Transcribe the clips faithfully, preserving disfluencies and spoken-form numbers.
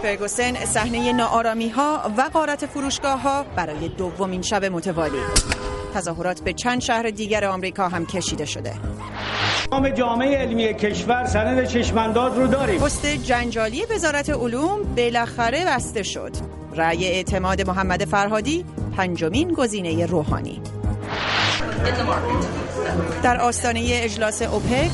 فرگوسن صحنه ناآرامی‌ها و غارت فروشگاه‌ها برای دومین شب متوالی. تظاهرات به چند شهر دیگر آمریکا هم کشیده شده. نام جامعه علمی کشور سند چشمانداز رو داریم. پست جنجالی وزارت علوم بالاخره بسته شد. رأی اعتماد محمد فرهادی پنجمین گزینه روحانی. در آستانه اجلاس اوپک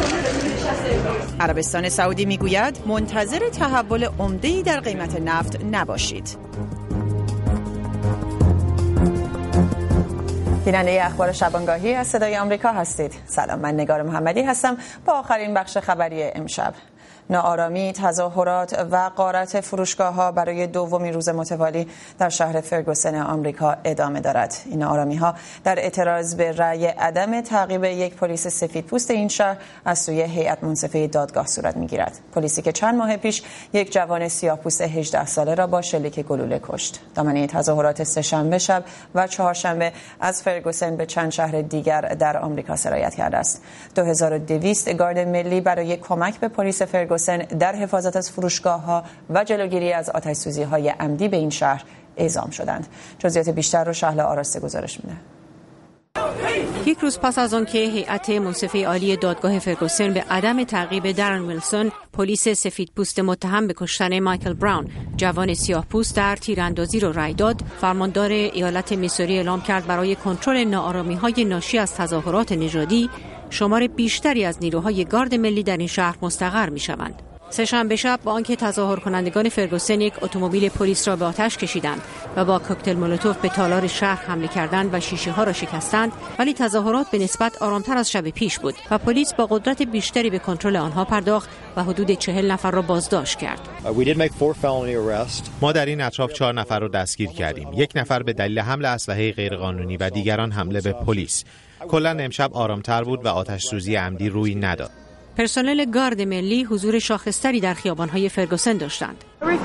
عربستان سعودی میگوید منتظر تحول عمده‌ای در قیمت نفت نباشید. بیننده اخبار شبانگاهی از صدای آمریکا هستید. سلام، من نگار محمدی هستم با آخرین بخش خبری امشب. ناآرامی، تظاهرات و غارت فروشگاه‌ها برای دومین روز متوالی در شهر فرگوسن آمریکا ادامه دارد. این ناآرامی‌ها در اعتراض به رأی عدم تعقیب یک پلیس سفیدپوست این شهر از سوی هیئت منصفه دادگاه صورت می‌گیرد. پلیسی که چند ماه پیش یک جوان سیاه‌پوست هجده ساله را با شلیک گلوله کشت. دامنه تظاهرات سه‌شنبه شب و چهارشنبه از فرگوسن به چند شهر دیگر در آمریکا سرایت کرده است. دو هزار و دویست گارد ملی برای کمک به پلیس فرگوسن در حفاظت از فروشگاه‌ها و جلوگیری از آتش‌سوزی‌های عمدی به این شهر اعزام شدند. جزئیات بیشتر رو شهلا آراسته گزارش میده. یک روز پس از آنکه هیئت منصفه عالی دادگاه فرگوسن به عدم تعقیب درن ویلسون، پلیس سفیدپوست متهم به کشتن مایکل براون، جوان سیاه‌پوست در تیراندازی را رأی داد، فرماندار ایالت میسوری اعلام کرد برای کنترل ناآرامی‌های ناشی از تظاهرات نژادی شمار بیشتری از نیروهای گارد ملی در این شهر مستقر می‌شوند. سه‌شنبه شب با آنکه تظاهر کنندگان فرگوسن یک اتومبیل پلیس را به آتش کشیدند و با کوکتل مولوتوف به تالار شهر حمله کردند و شیشه ها را شکستند، ولی تظاهرات به نسبت آرامتر از شب پیش بود و پلیس با قدرت بیشتری به کنترل آنها پرداخت و حدود چهل نفر را بازداشت کرد. ما در این اطراف چهار نفر را دستگیر کردیم. یک نفر به دلیل حمل اسلحه غیرقانونی و دیگران حمله به پلیس. کلاً امشب آرامتر بود و آتش سوزی عمدی روی نداد. پرسنل گارد ملی حضور شاخصتری در خیابان‌های فرگوسن داشتند.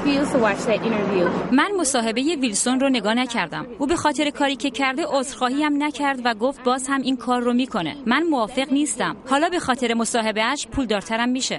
من مصاحبه ویلسون رو نگاه نکردم. او به خاطر کاری که کرده عذرخواهی هم نکرد و گفت باز هم این کار رو میکنه. من موافق نیستم. حالا به خاطر مصاحبه‌اش پولدارترم میشه.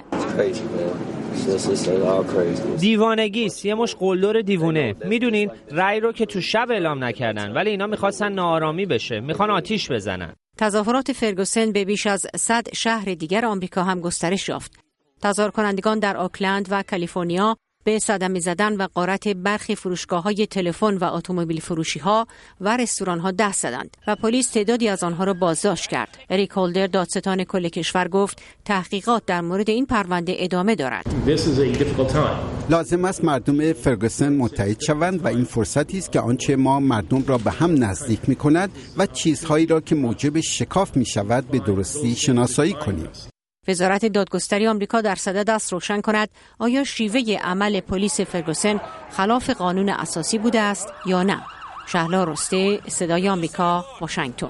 دیوانگیست، یه مش قلدر دیوونه. میدونین رأی رو که تو شب اعلام نکردن، ولی اینا میخواستن ناآرامی بشه، میخوان آتیش بزنن. تظاهرات فرگوسن به بیش از صد شهر دیگر آمریکا هم گسترش یافت. تظاهر کنندگان در آکلند و کالیفرنیا به صدمه زدن و غارت برخی فروشگاه‌های تلفن و اتومبیل فروشی‌ها و رستوران‌ها دست زدند و پلیس تعدادی از آنها را بازداشت کرد. اریک هولدر، دادستان کل کشور، گفت تحقیقات در مورد این پرونده ادامه دارد. لازم است مردم فرگوسن متحد شوند و این فرصتی است که آنچه ما مردم را به هم نزدیک می‌کند و چیزهایی را که موجب شکاف می‌شود به درستی شناسایی کنیم. وزارت دادگستری آمریکا در صدد است روشن کند آیا شیوه عمل پلیس فرگوسن خلاف قانون اساسی بوده است یا نه. شهلا رسته، صدای آمریکا، واشنگتن.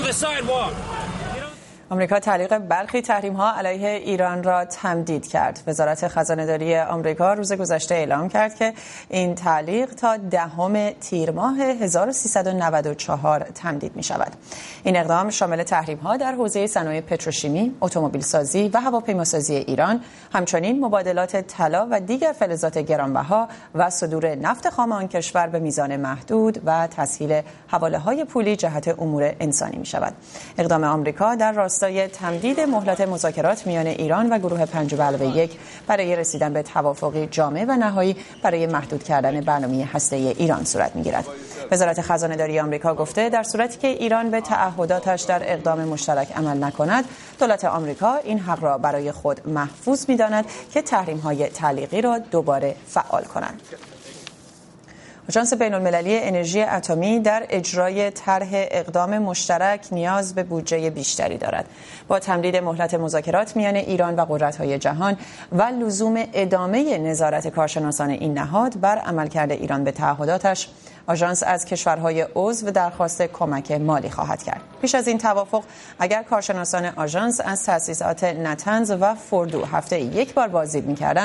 آمریکا تعلیق برخی تحریم‌ها علیه ایران را تمدید کرد. وزارت خزانه‌داری آمریکا روز گذشته اعلام کرد که این تعلیق تا دهم تیر ماه هزار و سیصد و نود و چهار تمدید می‌شود. این اقدام شامل تحریم‌ها در حوزه صنایع پتروشیمی، اتومبیل‌سازی و هواپیماسازی ایران، همچنین مبادلات طلا و دیگر فلزات گرانبها و صدور نفت خام آن کشور به میزان محدود و تسهیل حواله‌های پولی جهت امور انسانی می‌شود. اقدام آمریکا در راستای تمدید مهلت مذاکرات میان ایران و گروه پنج به علاوه یک برای رسیدن به توافقی جامع و نهایی برای محدود کردن برنامه هسته‌ای ایران صورت می‌گیرد. وزارت خزانه‌داری آمریکا گفته در صورتی که ایران به تعهداتش در اقدام مشترک عمل نکند، دولت آمریکا این حق را برای خود محفوظ می‌داند که تحریم‌های تعلیقی را دوباره فعال کنند. آژانس بین‌المللی انرژی اتمی در اجرای طرح اقدام مشترک نیاز به بودجه بیشتری دارد. با تمدید مهلت مذاکرات میان ایران و قدرت‌های جهان و لزوم ادامه نظارت کارشناسان این نهاد بر عملکرد ایران به تعهداتش، آژانس از کشورهای عضو درخواست کمک مالی خواهد کرد. پیش از این توافق، اگر کارشناسان آژانس از تأسیسات نتنز و فوردو هفته یک بار بازدید می‌کردند،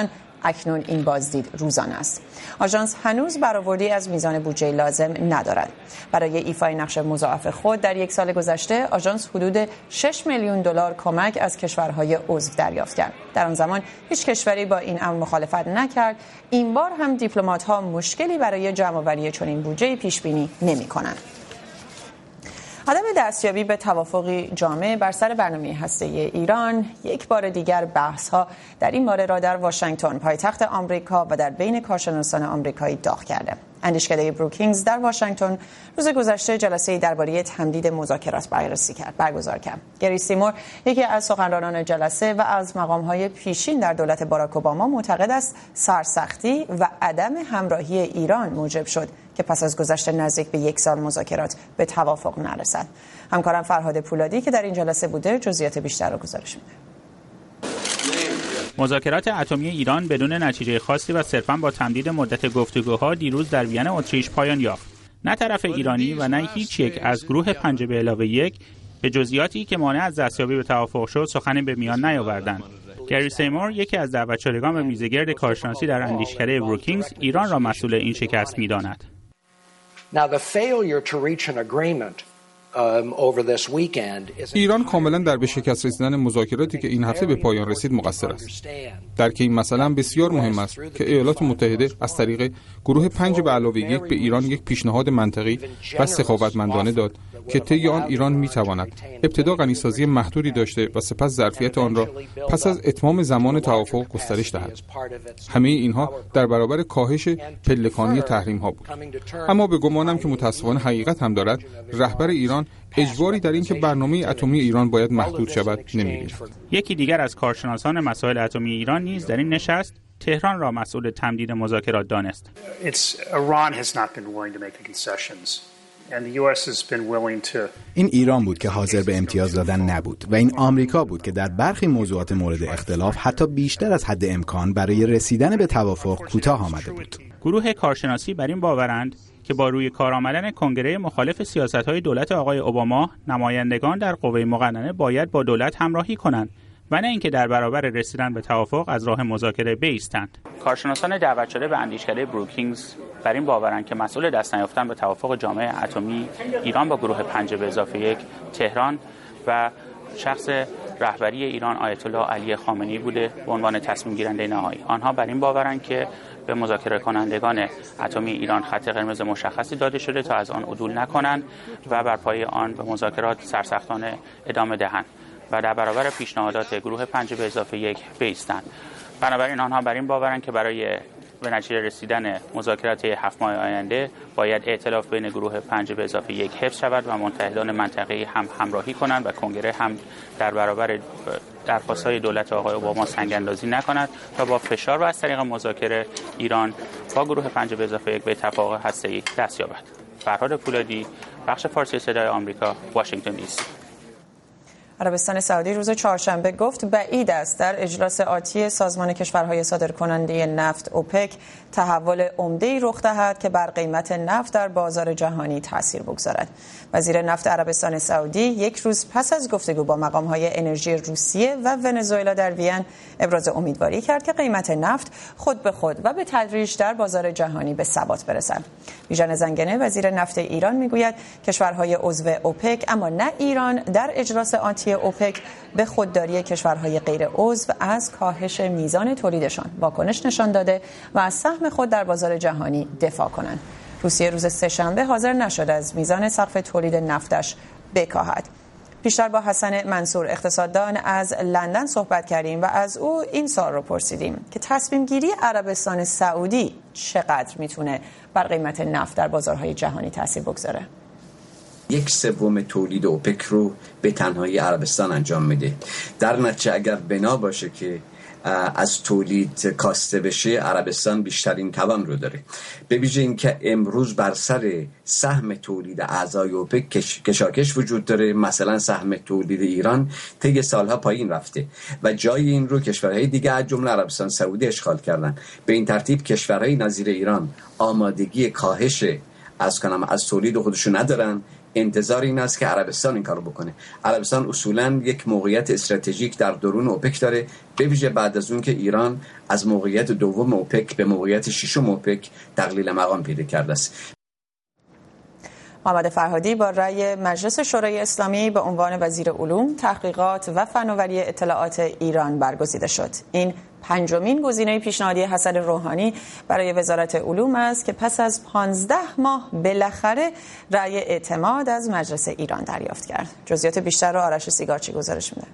اکنون این بازدید روزانه است. آژانس هنوز برآوردی از میزان بودجه لازم ندارد. برای ایفای نقش مضاعف خود در یک سال گذشته آژانس حدود شش میلیون دلار کمک از کشورهای عضو دریافت کرد. در آن زمان هیچ کشوری با این امر مخالفت نکرد. این بار هم دیپلمات‌ها مشکلی برای جمع‌آوری چنین بودجه‌ای پیش بینی نمی‌کنند. عدم دستیابی به توافقی جامع بر سر برنامه هسته‌ای ایران یک بار دیگر بحث‌ها در این باره را در واشنگتن پایتخت آمریکا و در بین کارشناسان آمریکایی داغ کرده. اندیشکده بروکینگز در واشنگتن روز گذشته جلسه‌ای درباره تمدید مذاکرات بررسی کرد برگزار کرد. گری سیمور یکی از سخنرانان جلسه و از مقام‌های پیشین در دولت باراک اوباما معتقد است سرسختی و عدم همراهی ایران موجب شد که پس از گذشت نزدیک به یک سال مذاکرات به توافق نرسد. همکارم فرهاد پولادی که در این جلسه بوده جزئیات بیشتر را گزارش میده. مذاکرات اتمی ایران بدون نتیجه خاصی و صرفاً با تمدید مدت گفتگوها دیروز در وین اتریش پایان یافت. نه طرف ایرانی و نه هیچ یک از گروه پنج به علاوه یک به جزئیاتی که مانع از دستیابی به توافق شد سخنی به میان نیاوردند. گری سیمور یکی از دعوت شدگان به میزگرد کارشناسی در اندیشکده بروکینگز ایران را مسئول این شکست می‌داند. ایران کاملا در به شکست رسیدن مذاکراتی که این هفته به پایان رسید مقصر است. درک این مسئله بسیار مهم است که ایالات متحده از طریق گروه پنج به علاوه یک به ایران یک پیشنهاد منطقی و سخاوتمندانه داد که طی آن ایران میتواند ابتدا غنیسازی محدودی داشته و سپس ظرفیت آن را پس از اتمام زمان توافق گسترش دهد. همه اینها در برابر کاهش پلکانی تحریم ها بود. اما به گمانم که متاسفانه حقیقت هم دارد، رهبر ایران اجباری در این که برنامه اتمی ایران باید محدود شود نمی‌بیند. یکی دیگر از کارشناسان مسائل اتمی ایران نیز در این نشست تهران را مسئول تمدید مذاکرات دانست. این ایران بود که حاضر به امتیاز دادن نبود و این آمریکا بود که در برخی موضوعات مورد اختلاف حتی بیشتر از حد امکان برای رسیدن به توافق کوتاه آمده بود. گروه کارشناسی بر این باورند که با روی کار آمدن کنگره مخالف سیاست‌های دولت آقای اوباما، نمایندگان در قوه مقننه باید با دولت همراهی کنند و نه اینکه در برابر رسیدن به توافق از راه مذاکره بایستند. کارشناسان دعوت شده به اندیشکده بروکینگز بر این باورند که مسئول دست نیافتن به توافق جامع اتمی ایران با گروه پنج به اضافه یک تهران و شخص رهبری ایران آیت الله علی خامنه‌ای بوده به عنوان تصمیم گیرنده نهایی. آنها بر این باورند که به مذاکره کنندگان اتمی ایران خط قرمز مشخصی داده شده تا از آن عدول نکنند و بر پایه آن به مذاکرات سرسختانه ادامه دهند و در برابر پیشنهادات گروه پنج به اضافه یک بایستند. بنابراین آنها بر این باورند که برای به نتیجه رسیدن مذاکرات هفت ماه آینده باید ائتلاف بین گروه پنج به اضافه یک حفظ شود و متحدان منطقه‌ای هم همراهی کنند و کنگره هم در برابر درخواست‌های دولت آقای اوباما سنگ‌اندازی نکند تا با فشار و از طریق مذاکره ایران با گروه پنج به اضافه یک به توافق هسته‌ای دست یابد. فرهاد پولادی، بخش فارسی صدای آمریکا، واشنگتن دی سی. عربستان سعودی روز چهارشنبه گفت بعید است در اجلاس آتی سازمان کشورهای صادرکننده نفت اوپک تحول عمده‌ای رخ دهد که بر قیمت نفت در بازار جهانی تاثیر بگذارد. وزیر نفت عربستان سعودی یک روز پس از گفتگو با مقام‌های انرژی روسیه و ونزوئلا در وین ابراز امیدواری کرد که قیمت نفت خود به خود و به تدریج در بازار جهانی به ثبات برسد. بیژن زنگنه وزیر نفت ایران میگوید کشورهای عضو اوپک اما نه ایران در اجلاس آتی اوپک به خودداری کشورهای غیر عضو از کاهش میزان تولیدشان واکنش نشان داده و از سهم خود در بازار جهانی دفاع کنند. روسیه روز سه‌شنبه حاضر نشد از میزان سقف تولید نفتش بکاهد. پیشتر با حسن منصور اقتصاددان از لندن صحبت کردیم و از او این سوال رو پرسیدیم که تصمیم گیری عربستان سعودی چقدر میتونه بر قیمت نفت در بازارهای جهانی تاثیر بگذاره. یک سوم تولید اوپک رو به تنهایی عربستان انجام میده. در نتیجه اگر بنا باشه که از تولید کاسته بشه عربستان بیشترین توان رو داره. به ویژه اینکه امروز بر سر سهم تولید اعضای اوپک کش... کشاکش وجود داره. مثلا سهم تولید ایران طی سالها پایین رفته و جای این رو کشورهای دیگه از جمله عربستان سعودی اشغال کردن. به این ترتیب کشورهای نظیر ایران آمادگی کاهش از کنم از تولید خودشون ندارن. انتظار این است که عربستان این کارو بکنه. عربستان اصولاً یک موقعیت استراتژیک در درون اوپک داره، به ویژه بعد از اون که ایران از موقعیت دوم اوپک به موقعیت ششم اوپک تقلیل مقام پیدا کرده است. محمد فرهادی با رأی مجلس شورای اسلامی به عنوان وزیر علوم، تحقیقات و فناوری اطلاعات ایران برگزیده شد. این پنجمین گزینه پیشنهادی حسن روحانی برای وزارت علوم است که پس از پانزده ماه بالاخره رأی اعتماد از مجلس ایران دریافت کرد. جزئیات بیشتر را آرش سیگارچی گزارش میده.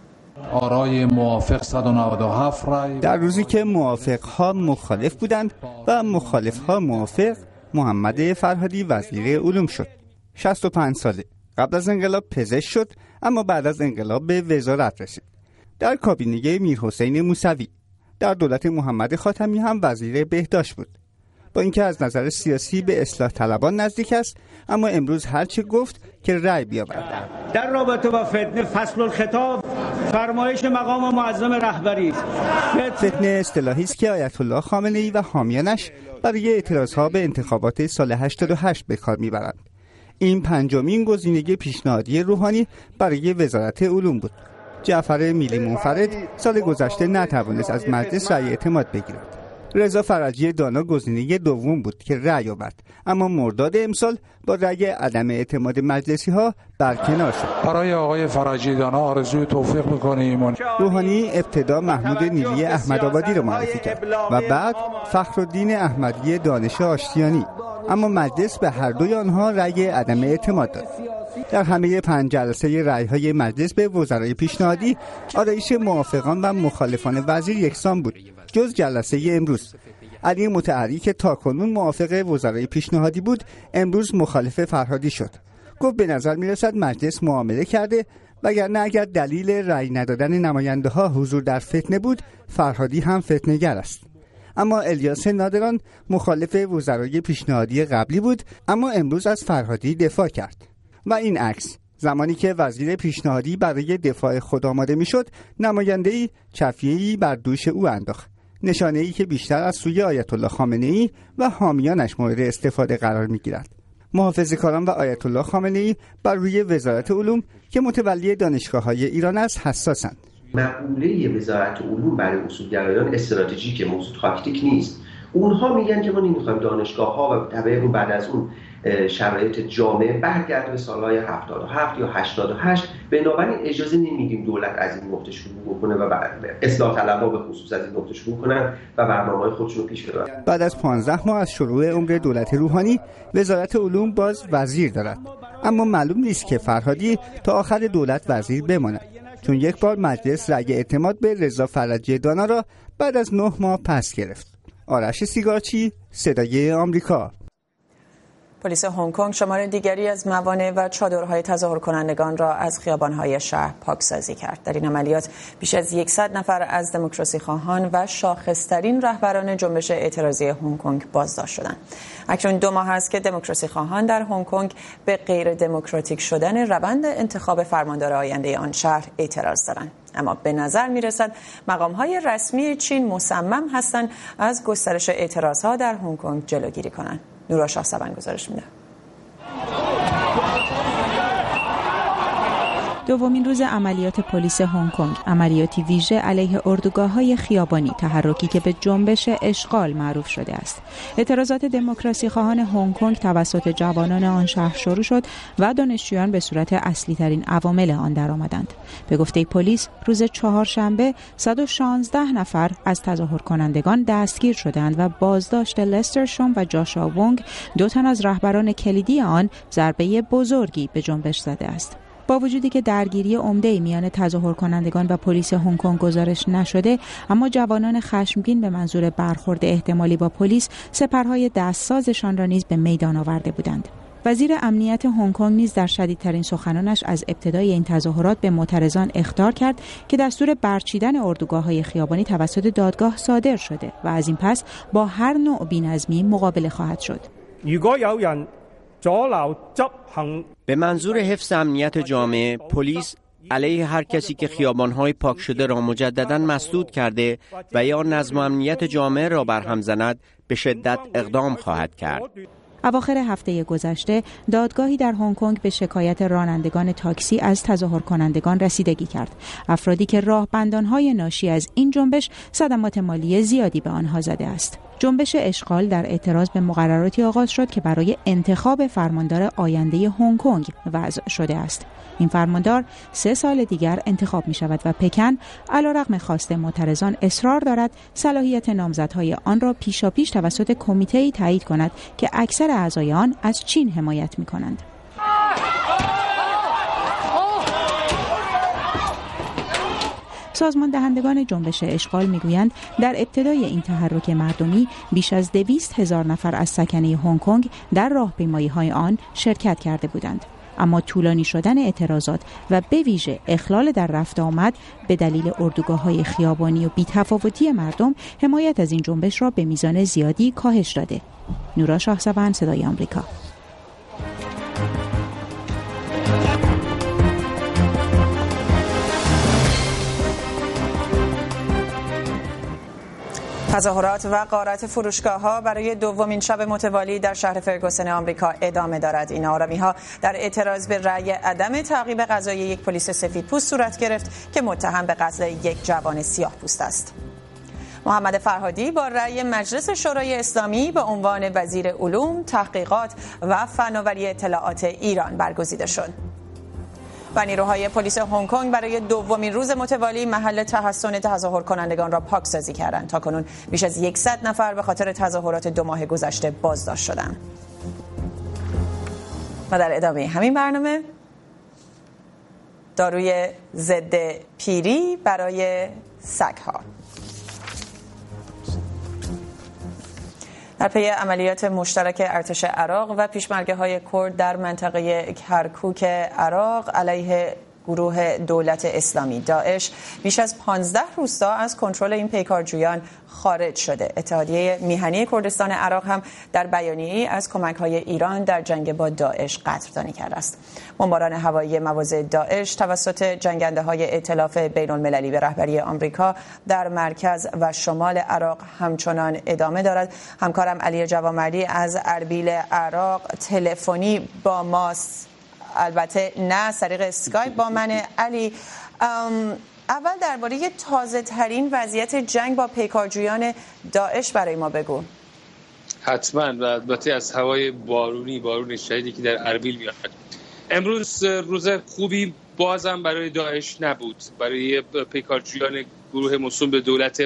آرای موافق صد و نود و هفت رأی. در روزی که موافق‌ها مخالف بودند و مخالف‌ها موافق، محمد فرهادی وزیر علوم شد. شصت و پنج ساله. قبل از انقلاب پزشک شد، اما بعد از انقلاب به وزارت رسید. در کابینه میرحسین موسوی. در دولت محمد خاتمی هم وزیر بهداشت بود. با اینکه از نظر سیاسی به اصلاح طلبان نزدیک است، اما امروز هرچه گفت که رأی بیاورد. در رابطه با فتنه فصل الخطاب فرمایش مقام معظم رهبری است. فتنه اصطلاحی است که آیت الله خامنه‌ای و حامیانش برای اعتراضها به انتخابات سال هشتاد و هشت به کار میبرند. این پنجمین گزینه پیشنهادی روحانی برای وزارت علوم بود. جعفر میلی منفرد سال گذشته نتوانست از مجلس رأی اعتماد بگیرد. رضا فرجی دانا گزینه دوم بود که رأی آورد، اما مرداد امسال با رأی عدم اعتماد مجلسی ها برکنار شد. برای آقای فرجی دانا آرزوی توفیق می‌کنیم. روحانی ابتدا محمود نیلی احمدآبادی را معرفی کرد و بعد فخرالدین احمدی دانش آشتیانی، اما مجلس به هر دوی آنها رأی عدم اعتماد داد. در همه پنج جلسه رأی‌های مجلس به وزرای پیشنهادی، آرایش موافقان و مخالفان وزیر یکسان بود، جز جلسه امروز. علی مطهری که تاکنون موافق وزرای پیشنهادی بود، امروز مخالف فرهادی شد. گفت به نظر می‌رسد مجلس معامله کرده، وگرنه اگر دلیل رأی ندادن نماینده‌ها حضور در فتنه بود، فرهادی هم فتنه‌گر است. اما الیاس نادران مخالف وزرای پیشنهادی قبلی بود، اما امروز از فرهادی دفاع کرد. و این عکس زمانی که وزیر پیشنهادی برای دفاع خود آماده میشد، نماینده‌ای چفیه‌ای بر دوش او انداخت، نشانه‌ای که بیشتر از سوی آیت الله خامنه‌ای و حامیانش مورد استفاده قرار می‌گیرد. محافظه‌کاران و آیت الله خامنه‌ای بر روی وزارت علوم که متولی دانشگاه‌های ایران است حساسند. مقوله وزارت علوم برای اصولگرایان استراتژیک، موضوع تاکتیک نیست. اونها میگن که ما نمی‌خوایم دانشگاه‌ها و طبعاً اون بعد از اون شرایط جامعه برگرده به سالهای هفتاد و هفت یا هشتاد و هشت، بنابراین اجازه نمیدیم دولت از این نقطه شروع بکنه و اصلاح طلبها به خصوص از این نقطه شروع کنن و برنامه‌های خودشون رو پیش ببرن. بعد از پانزده ماه از شروع عمر دولت روحانی، وزارت علوم باز وزیر دارد، اما معلوم نیست که فرهادی تا آخر دولت وزیر بماند، چون یک بار مجلس رأی اعتماد به رضا فرجی دانا را بعد از نه ماه پس گرفت. آرش سیگارچی، صدای آمریکا. پلیس هنگ کنگ شمار دیگری از موانع و چادرهای تظاهر کنندگان را از خیابان‌های شهر پاکسازی کرد. در این عملیات بیش از صد نفر از دموکراسی خواهان و شاخص‌ترین رهبران جنبش اعتراضی هنگ کنگ بازداشت شدند. اکنون دو ماه است که دموکراسی خواهان در هنگ کنگ به غیر دموکراتیک شدن روند انتخاب فرماندار آینده آن شهر اعتراض دارند. اما به نظر می‌رسد مقام‌های رسمی چین مصمم هستند از گسترش اعتراضها در هنگ کنگ جلوگیری کنند. نورا شاه سبن گزارش میده. دومین روز عملیات پلیس هنگ کنگ، عملیاتی ویژه علیه اردوگاه‌های خیابانی، تحرکی که به جنبش اشغال معروف شده است. اعتراضات دموکراسی خواهان هنگ کنگ توسط جوانان آن شهر شروع شد و دانشجویان به صورت اصلی ترین عوامل آن درآمدند. به گفته پلیس روز چهارشنبه صد و شانزده نفر از تظاهر کنندگان دستگیر شدند و بازداشت لستر شوم و جاشوا وونگ، دو تن از رهبران کلیدی آن، ضربه بزرگی به جنبش زده است. با وجودی که درگیری عمده میان تظاهر کنندگان و پلیس هنگ کنگ گزارش نشده، اما جوانان خشمگین به منظور برخورد احتمالی با پلیس سپرهای دستسازشان را نیز به میدان آورده بودند. وزیر امنیت هنگ کنگ نیز در شدیدترین سخنانش از ابتدای این تظاهرات به معترضان اخطار کرد که دستور برچیدن اردوگاه‌های خیابانی توسط دادگاه صادر شده و از این پس با هر نوع بی‌نظمی مقابله خواهد شد. به منظور حفظ امنیت جامعه، پلیس علیه هر کسی که خیابان‌های پاک شده را مجدداً مسدود کرده و یا نظم و امنیت جامعه را برهم زند به شدت اقدام خواهد کرد. اواخر هفته گذشته دادگاهی در هنگ کنگ به شکایت رانندگان تاکسی از تظاهر کنندگان رسیدگی کرد. افرادی که راهبندانهای ناشی از این جنبش صدمات مالی زیادی به آنها زده است. جنبش اشغال در اعتراض به مقرراتی آغاز شد که برای انتخاب فرماندار آینده هنگ کنگ وضع شده است. این فرماندار سه سال دیگر انتخاب می شود و پکن علیرغم خواست معترضان اصرار دارد صلاحیت نامزدهای آن را پیشاپیش توسط کمیته‌ای تایید کند که اکثر اعضای آن از چین حمایت می کنند. سازمان دهندگان جنبش اشغال میگویند در ابتدای این تحرک مردمی بیش از دویست هزار نفر از سکنه هنگ کنگ در راهپیمایی‌های آن شرکت کرده بودند. اما طولانی شدن اعتراضات و به ویژه اخلال در رفت آمد به دلیل اردوگاه‌های خیابانی و بی‌تفاوتی مردم حمایت از این جنبش را به میزان زیادی کاهش داده. نورا شاهزبان، صدای آمریکا. تظاهرات و غارت فروشگاه‌ها برای دومین شب متوالی در شهر فرگوسن آمریکا ادامه دارد. این آرامی‌ها در اعتراض به رأی عدم تعقیب قضایی یک پلیس سفیدپوست صورت گرفت که متهم به قتل یک جوان سیاه‌پوست است. محمد فرهادی با رأی مجلس شورای اسلامی به عنوان وزیر علوم، تحقیقات و فناوری اطلاعات ایران برگزیده شد. و نیروهای پلیس هنگ کنگ برای دومین روز متوالی محل تحصن تظاهر کنندگان را پاکسازی کردند. تاکنون بیش از صد نفر به خاطر تظاهرات دو ماه گذشته بازداشت شدند. و در ادامه همین برنامه داروی ضد پیری برای سگ‌ها. در پی عملیات مشترک ارتش عراق و پیشمرگه‌های کرد در منطقه کرکوک عراق علیه گروه دولت اسلامی داعش بیش از پانزده روستا از کنترل این پیکارجویان خارج شده. اتحادیه میهنی کردستان عراق هم در بیانیه‌ای از کمک‌های ایران در جنگ با داعش قدردانی کرده است. بمباران هوایی مواضع داعش توسط جنگنده‌های ائتلاف بین‌المللی به رهبری آمریکا در مرکز و شمال عراق همچنان ادامه دارد. همکارم علی جوامردی از اربیل عراق تلفنی با ماست، البته نه از طریق اسکایپ با من. علی، اول درباره تازه ترین وضعیت جنگ با پیکارجویان داعش برای ما بگو. حتما، و البته از هوای بارونی بارون شدیدی که در اربیل میاد. امروز روز خوبی بازم برای داعش نبود، برای پیکارجویان گروه موسوم به دولت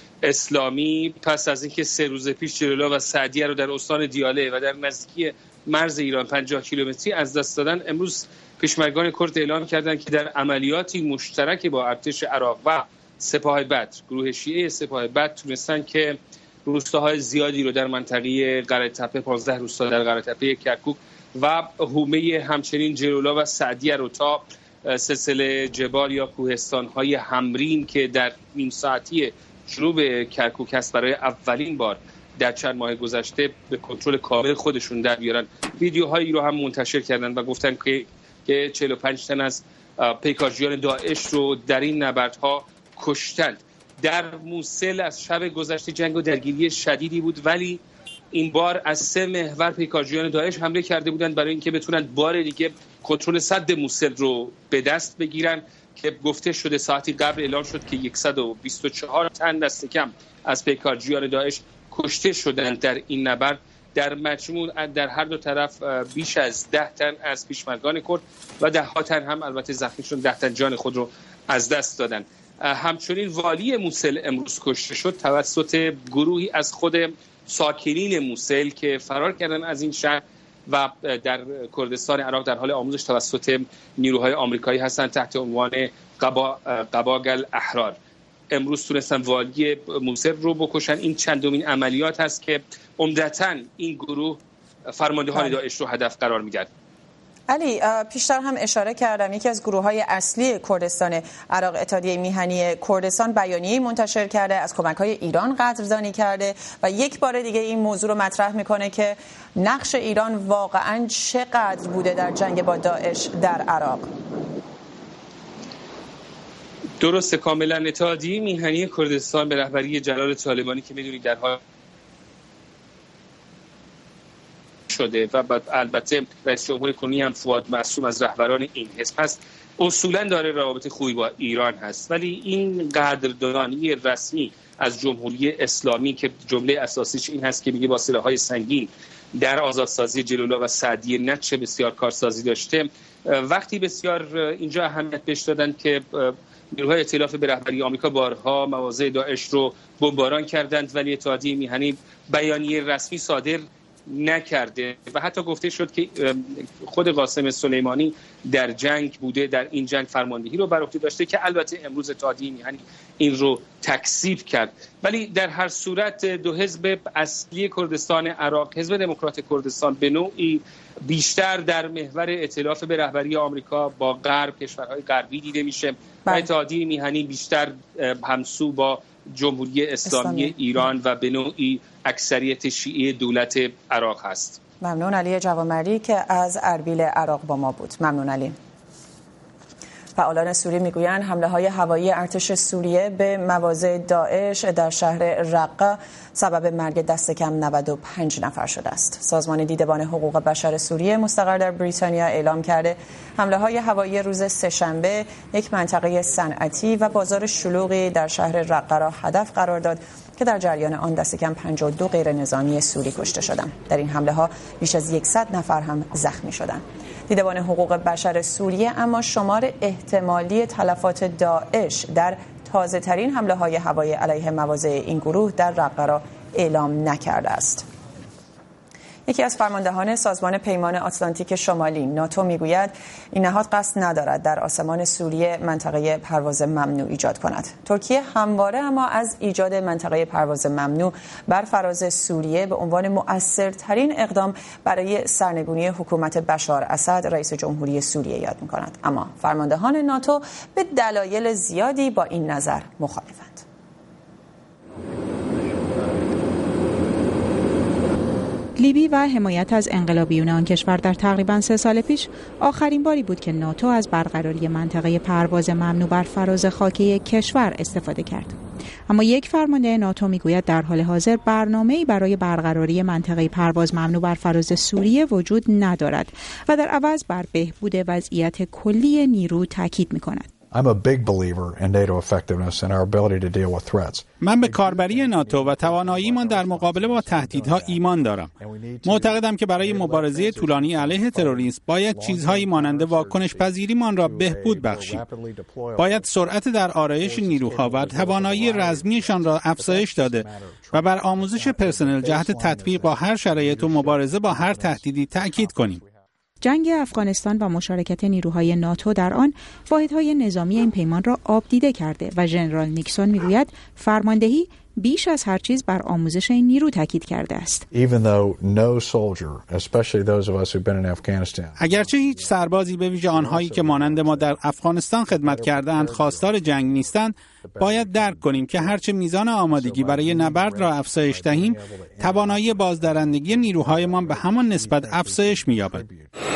اسلامی. پس از اینکه سه روز پیش جلالا و سعدیه رو در استان دیاله و در نزدیکی مرز ایران پنجاه کیلومتری از دست دادن، امروز پیشمرگان کرد اعلام کردند که در عملیاتی مشترک با ارتش عراق و سپاه بدر، گروه شیعه سپاه بدر، تونستن که روستاهای زیادی رو در منطقه قلعه تپه، پانزده روستا در قلعه تپه کرکوک و حومه همچنین جلالا و سعدیه رو تا سلسله جبال یا کوهستان‌های همرین که در نیم ساعتی جنوب کرکوک است برای اولین بار در چند ماه گذشته به کنترل کامل خودشون در بیارن. ویدیوهایی رو هم منتشر کردن و گفتن که که چهل و پنج تن از پیکارجویان داعش رو در این نبردها کشتند. در موصل از شب گذشته جنگ و درگیری شدیدی بود، ولی این بار از سه محور پیکارجویان داعش حمله کرده بودند برای اینکه بتونن بار دیگه کنترل سد موصل رو به دست بگیرن که گفته شده ساعتی قبل اعلام شد که صد و بیست و چهار تن دست کم از پیکارجویان داعش کشته شدند در این نبرد. در مجموع در هر دو طرف بیش از ده تن از پیشمرگان کرد و ده ها تن هم البته زخمی شدند، ده تن جان خود رو از دست دادند. همچنین والی موصل امروز کشته شد توسط گروهی از خود ساکنین موصل که فرار کردن از این شهر و در کردستان عراق در حال آموزش توسط نیروهای آمریکایی هستند تحت عنوان قبا قباگل احرار. امروز تونستن والی موصل رو بکشن. این چندمین عملیات هست که عمدتاً این گروه فرماندهان داعش رو هدف قرار میدن. علی، پیشتر هم اشاره کردم یکی از گروه‌های اصلی کردستان عراق، اتحادیه میهنی کردستان، بیانیه‌ای منتشر کرده، از کمک‌های ایران قدردانی کرده و یک بار دیگه این موضوع رو مطرح میکنه که نقش ایران واقعاً چقدر بوده در جنگ با داعش در عراق. درسته، کاملا. اتحادیه میهنی کردستان به رهبری جلال طالبانی که میدونید در حال شده و البته رئیس جمهور کنونی هم فؤاد معصوم از رهبران این حزب هست، اصولا داره روابط خوبی با ایران هست. ولی این قدردانی رسمی از جمهوری اسلامی که جمله اساسیش این هست که میگه با سلاح‌های سنگین در آزادسازی جلولا و سعدیه نقش بسیار کارسازی داشته، وقتی بسیار اینجا اهمیت بهش دادن که نیروهای ائتلاف به رهبری آمریکا بارها مواضع داعش رو بمباران کردند ولی اتحادیه میهنی بیانیه رسمی صادر نکرده و حتی گفته شد که خود قاسم سلیمانی در جنگ بوده، در این جنگ فرماندهی رو بر عهده داشته که البته امروز اتحادیه میهنی این رو تکذیب کرد. ولی در هر صورت دو حزب اصلی کردستان عراق، حزب دموکرات کردستان به نوعی بیشتر در محور ائتلاف به رهبری آمریکا با غرب، کشورهای غربی دیده میشه و اتحادیه میهنی بیشتر همسو با جمهوری اسلامی, اسلامی ایران و به نوعی اکثریت شیعی دولت عراق هست. ممنون علی جوامردی که از اربیل عراق با ما بود. ممنون علی. فعالان سوری میگویند حمله های هوایی ارتش سوریه به مواضع داعش در شهر رقه سبب مرگ دست کم نود و پنج نفر شده است. سازمان دیدبان حقوق بشر سوریه مستقر در بریتانیا اعلام کرده حمله های هوایی روز سه‌شنبه یک منطقه صنعتی و بازار شلوغی در شهر رقه را هدف قرار داد که در جریان آن دست کم پنجاه و دو غیر نظامی سوری کشته شدند. در این حمله ها بیش از صد نفر هم زخمی شدند. دیدبان حقوق بشر سوریه اما شمار احتمالی تلفات داعش در تازه ترین حمله های هوایی علیه مواضع این گروه در رقه را اعلام نکرده است. یکی از فرماندهان سازمان پیمان آتلانتیک شمالی ناتو میگوید این نهاد قصد ندارد در آسمان سوریه منطقه پرواز ممنوع ایجاد کند. ترکیه همواره اما از ایجاد منطقه پرواز ممنوع بر فراز سوریه به عنوان مؤثرترین اقدام برای سرنگونی حکومت بشار اسد رئیس جمهوری سوریه یاد می‌کند. اما فرماندهان ناتو به دلایل زیادی با این نظر مخالفند. لیبی و حمایت از انقلابیون آن کشور در تقریباً سه سال پیش آخرین باری بود که ناتو از برقراری منطقه پرواز ممنوع بر فراز خاکی کشور استفاده کرد. اما یک فرمانده ناتو میگوید در حال حاضر برنامه‌ای برای برقراری منطقه پرواز ممنوع بر فراز سوریه وجود ندارد و در عوض بر بهبود وضعیت کلی نیرو تاکید می‌کند. I'm a big believer in NATO effectiveness and our ability to deal with threats. من به کاربری ناتو و تواناییمان در مقابله با تهدیدها ایمان دارم. معتقدم که برای مبارزه طولانی علیه تروریسم باید چیزهایی مانند واکنش پذیریمان را بهبود بخشیم. باید سرعت در آرایش نیروها و توانایی رزمیشان را افزایش داده و بر آموزش پرسنل جهت تطبیق با هر شرایط و مبارزه با هر تهدیدی تأکید کنیم. جنگ افغانستان و مشارکت نیروهای ناتو در آن واحدهای نظامی این پیمان را آب دیده کرده و ژنرال نیکسون میگوید فرماندهی بیش از هر چیز بر آموزش این نیرو تاکید کرده است. اگرچه هیچ سربازی به ویژه آنهایی که مانند ما در افغانستان خدمت کرده‌اند خواستار جنگ نیستند، باید درک کنیم که هرچه میزان آمادگی برای نبرد را افزایش دهیم، توانایی بازدارندگی نیروهایمان به همان نسبت افزایش می‌یابد.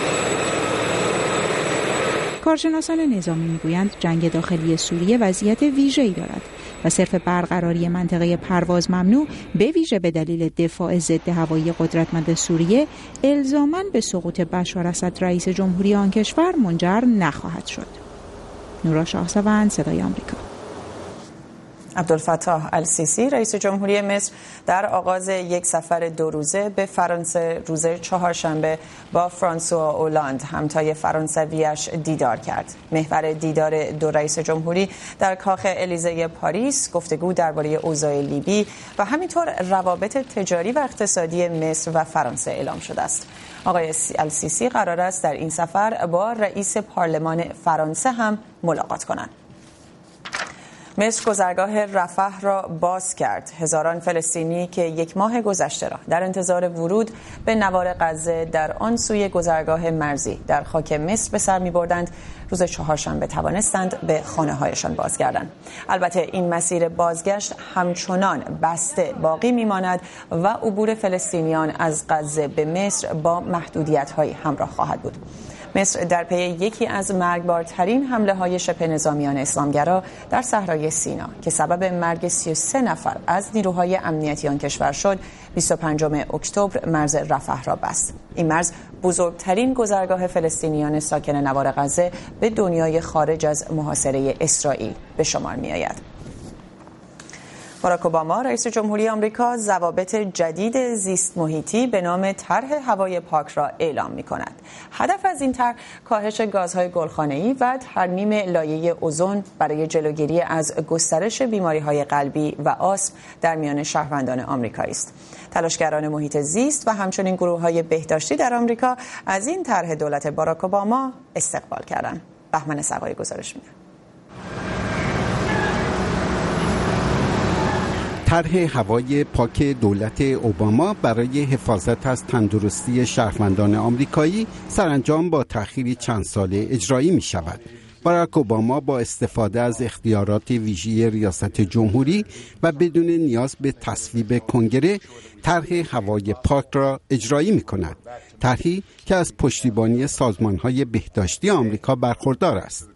کارشناسان نظامی میگویند جنگ داخلی سوریه وضعیت ویژه‌ای دارد و صرف برقراری منطقه پرواز ممنوع به ویژه به دلیل دفاع ضد هوایی قدرتمند سوریه الزاماً به سقوط بشار اسد رئیس جمهوری آن کشور منجر نخواهد شد. نورا شاهسوند، صدای آمریکا. عبدالفتاح السیسی رئیس جمهوری مصر در آغاز یک سفر دو روزه به فرانسه روز چهارشنبه با فرانسوا اولاند همتای فرانسویش دیدار کرد. محور دیدار دو رئیس جمهوری در کاخ الیزه پاریس گفتگو درباره اوضاع لیبی و همینطور روابط تجاری و اقتصادی مصر و فرانسه اعلام شده است. آقای السیسی قرار است در این سفر با رئیس پارلمان فرانسه هم ملاقات کنند. مصر گذرگاه رفح را باز کرد. هزاران فلسطینی که یک ماه گذشته را در انتظار ورود به نوار غزه در آن سوی گذرگاه مرزی در خاک مصر به سر می‌بردند، روز چهارشنبه توانستند به خانه‌هایشان بازگردند. البته این مسیر بازگشت همچنان بسته باقی می‌ماند و عبور فلسطینیان از غزه به مصر با محدودیت‌های همراه خواهد بود. مصر در پی یکی از مرگبارترین حمله های شبه نظامیان اسلامگرا در صحرای سینا که سبب مرگ سی و سه نفر از نیروهای امنیتی آن کشور شد، بیست و پنجم اکتبر مرز رفح را بست. این مرز بزرگترین گذرگاه فلسطینیان ساکن نوار غزه به دنیای خارج از محاصره اسرائیل به شمار می آید. باراک اوباما رئیس جمهوری آمریکا ضوابط جدید زیست محیطی به نام طرح هوای پاک را اعلام می کند. هدف از این طرح کاهش گازهای گلخانه‌ای و ترمیم لایه اوزون برای جلوگیری از گسترش بیماری‌های قلبی و آسم در میان شهروندان آمریکایی است. تلاشگران محیط زیست و همچنین گروه‌های بهداشتی در آمریکا از این طرح دولت باراک اوباما استقبال کردند. بهمن سقایی گزارش می‌دهد. طرح هوای پاک دولت اوباما برای حفاظت از تندرستی شهروندان آمریکایی سرانجام با تأخیری چند ساله اجرایی می شود. باراک اوباما با استفاده از اختیارات ویژه ریاست جمهوری و بدون نیاز به تصویب کنگره طرح هوای پاک را اجرایی می کند. طرحی که از پشتیبانی سازمان‌های بهداشتی آمریکا برخوردار است.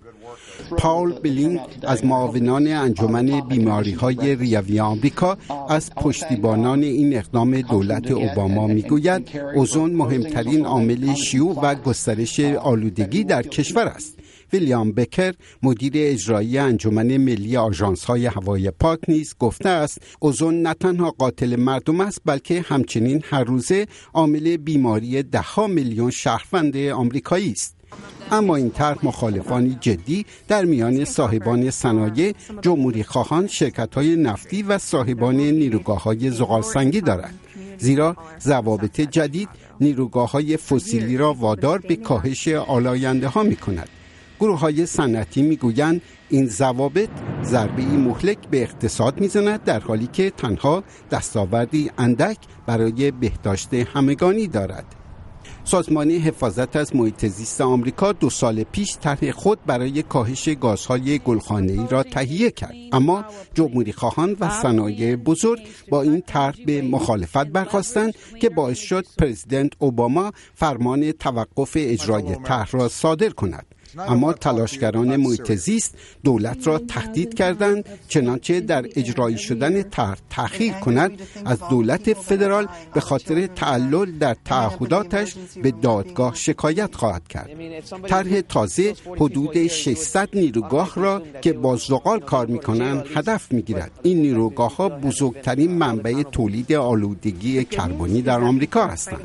پاول بلینگ از معاونان انجمن بیماری‌های ریوی آمریکا از پشتیبانان این اقدام دولت اوباما میگوید اوزون مهمترین عامل شیوع و گسترش آلودگی در کشور است. ویلیام بکر مدیر اجرایی انجمن ملی آژانس‌های هوای پاک نیز گفته است اوزون نه تنها قاتل مردم است بلکه همچنین هر روزه عامل بیماری ده‌ها میلیون شهروند آمریکایی است. اما این طرح مخالفانی جدی در میان صاحبان صنایع، جمهوری خواهان، شرکت‌های نفتی و صاحبان نیروگاه‌های زغالسنگی دارد. زیرا ضوابط جدید نیروگاه‌های فسیلی را وادار به کاهش آلاینده‌ها می‌کند. گروه‌های صنعتی می‌گویند این ضوابط ضربه‌ای مهلک به اقتصاد می‌زند در حالی که تنها دستاوردی اندک برای بهداشت همگانی دارد. سازمان حفاظت از محیط زیست آمریکا دو سال پیش طرح خود برای کاهش گازهای گلخانه‌ای را تهیه کرد، اما جمهوری خواهان و صنایع بزرگ با این طرح به مخالفت برخاستند که باعث شد پرزیدنت اوباما فرمان توقف اجرای طرح را صادر کند. اما تلاشگران محیط زیست دولت را تهدید کردند چنانچه در اجرایی شدن طرح تأخیر کند از دولت فدرال به خاطر تعلل در تعهداتش به دادگاه شکایت خواهد کرد. طرح تازه حدود ششصد نیروگاه را که با زغال کار می‌کنند هدف می‌گیرد. این نیروگاه‌ها بزرگترین منبع تولید آلودگی کربنی در آمریکا هستند.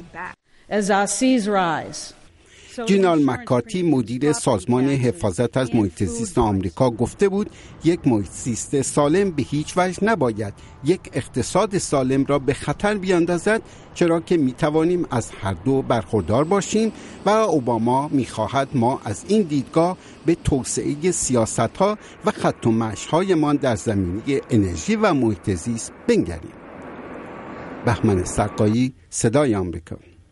جینال مکارتی مدیر سازمان حفاظت از محیط زیست آمریکا گفته بود یک محیط زیست سالم به هیچ وجه نباید یک اقتصاد سالم را به خطر بیاندازد، چرا که می توانیم از هر دو برخوردار باشیم و اوباما می خواهد ما از این دیدگاه به توسعه سیاست‌ها و خط و مشی‌هایمان در زمینه انرژی و محیط زیست بنگریم. بهمن سقایی، صدای آمریکا.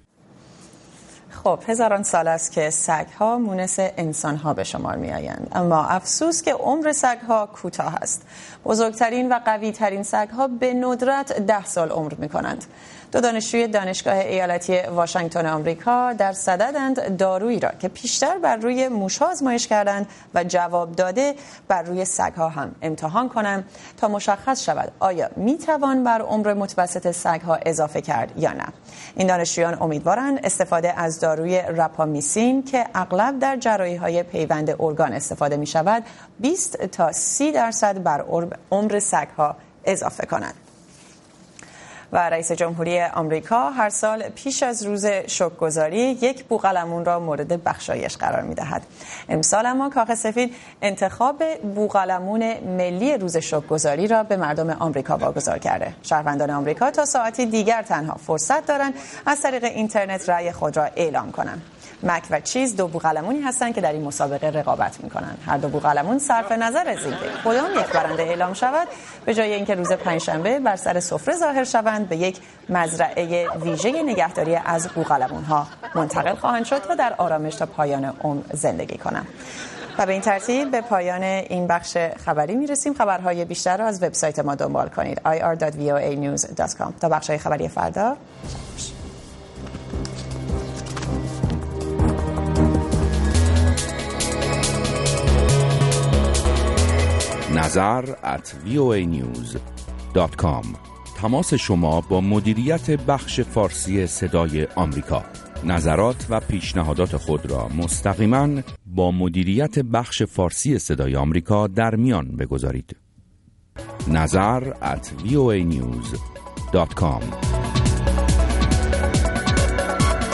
خب هزاران سال است که سگ‌ها مونس انسان‌ها به شمار می‌آیند، اما افسوس که عمر سگ‌ها کوتاه است. بزرگترین و قوی‌ترین سگ‌ها به ندرت ده سال عمر می‌کنند. دو دانشجوی دانشگاه ایالتی واشنگتن آمریکا در صددند دارویی را که پیشتر بر روی موش‌ها آزمایش کردند و جواب داده بر روی سگ‌ها هم امتحان کنند تا مشخص شود آیا می‌توان بر عمر متوسط سگ‌ها اضافه کرد یا نه. این دانشجویان امیدوارند استفاده از داروی راپامیسین که اغلب در جراحی‌های پیوند ارگان استفاده می‌شود بیست تا سی درصد بر عمر سگ‌ها اضافه کنند. و رئیس جمهوری آمریکا هر سال پیش از روز شکرگزاری یک بوقلمون را مورد بخشایش قرار می‌دهد. امسال اما کاخ سفید انتخاب بوقلمون ملی روز شکرگزاری را به مردم آمریکا واگذار کرده. شهروندان آمریکا تا ساعتی دیگر تنها فرصت دارند از طریق اینترنت رأی خود را اعلام کنند. مک و چیز دو بوقلمونی هستند که در این مسابقه رقابت می‌کنند. هر دو بوقلمون صرف نظر از اینکه کدام یک برنده اعلام شود، به جای اینکه روز پنجشنبه بر سر سفره ظاهر شوند، به یک مزرعه ویژه نگهداری از بوقلمون‌ها منتقل خواهند شد تا در آرامش تا پایان عمر زندگی کنند. و به این ترتیب به پایان این بخش خبری میرسیم. خبرهای بیشتر را از وبسایت ما دنبال کنید آی آر دات وی او ای نیوز دات کام. تا بخش‌های خبری فردا. نظر ات وی او ای نیوز دات کام. تماس شما با مدیریت بخش فارسی صدای آمریکا. نظرات و پیشنهادات خود را مستقیما با مدیریت بخش فارسی صدای آمریکا در میان بگذارید. نظر ات وی او ای نیوز دات کام